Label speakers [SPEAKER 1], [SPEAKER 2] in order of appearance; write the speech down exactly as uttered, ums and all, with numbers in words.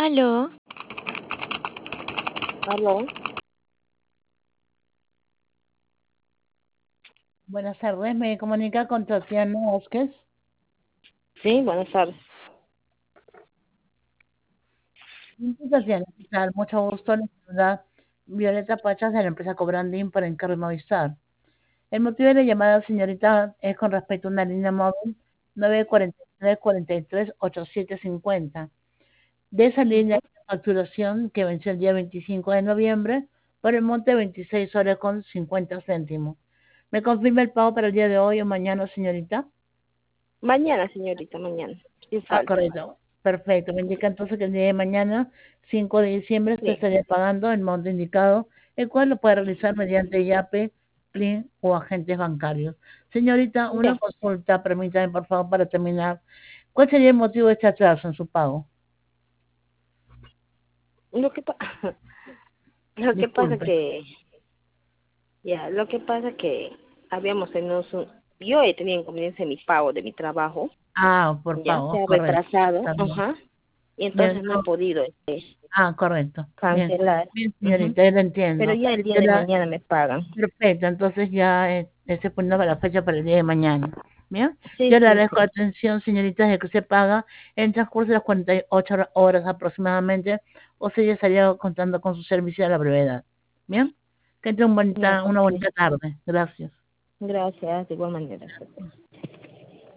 [SPEAKER 1] Aló,
[SPEAKER 2] Aló,
[SPEAKER 3] Buenas tardes, me comunica con Tatiana Vázquez.
[SPEAKER 2] sí, buenas tardes.
[SPEAKER 3] Sí, Tatiana, ¿qué tal? Mucho gusto, le saluda Violeta Pachas de la empresa Cobrandín para Encargo Movistar. El motivo de la llamada, señorita, es con respecto a una línea móvil nueve cuatro tres, cuatro tres, ocho siete cinco cero. De esa línea de facturación que venció el día veinticinco de noviembre por el monte de veintiséis soles con cincuenta céntimos. ¿Me confirma el pago para el día de hoy o mañana, señorita?
[SPEAKER 2] Mañana, señorita, mañana. Sin
[SPEAKER 3] Ah,
[SPEAKER 2] falta.
[SPEAKER 3] correcto. Perfecto. Me indica entonces que el día de mañana, cinco de diciembre, usted
[SPEAKER 2] Bien.
[SPEAKER 3] estaría pagando el monto indicado, el cual lo puede realizar mediante YAPE, PLIN o agentes bancarios. Señorita, una
[SPEAKER 2] Bien.
[SPEAKER 3] consulta, permítame por favor para terminar. ¿Cuál sería el motivo de este atraso en su pago?
[SPEAKER 2] Lo que, pa- lo que pasa
[SPEAKER 3] Disculpe.
[SPEAKER 2] que, ya, lo que pasa que habíamos tenido un, yo he tenido inconveniente en mi pago de mi trabajo,
[SPEAKER 3] Ah, por
[SPEAKER 2] ya, se
[SPEAKER 3] pago,
[SPEAKER 2] ha
[SPEAKER 3] correcto.
[SPEAKER 2] retrasado,
[SPEAKER 3] Está bien.
[SPEAKER 2] ajá, y
[SPEAKER 3] Bien,
[SPEAKER 2] entonces no he
[SPEAKER 3] no-
[SPEAKER 2] podido este,
[SPEAKER 3] ah, correcto. Bien.
[SPEAKER 2] cancelar,
[SPEAKER 3] Bien,
[SPEAKER 2] ujú.
[SPEAKER 3] señorita, yo lo
[SPEAKER 2] Pero
[SPEAKER 3] entiendo.
[SPEAKER 2] ya el día
[SPEAKER 3] Yo
[SPEAKER 2] de
[SPEAKER 3] la-
[SPEAKER 2] mañana me pagan.
[SPEAKER 3] Perfecto, entonces ya eh, eh, se pone la fecha para el día de mañana. ¿Bien?
[SPEAKER 2] Sí,
[SPEAKER 3] Yo le
[SPEAKER 2] sí,
[SPEAKER 3] agradezco la
[SPEAKER 2] sí.
[SPEAKER 3] atención, señoritas, de que se paga en el transcurso de las cuarenta y ocho hor- horas aproximadamente, o sea, ya estaría contando con su servicio a la brevedad. ¿Bien? Que tenga un
[SPEAKER 2] Ya,
[SPEAKER 3] bonita, una
[SPEAKER 2] ok.
[SPEAKER 3] bonita tarde. Gracias.
[SPEAKER 2] Gracias, de igual manera.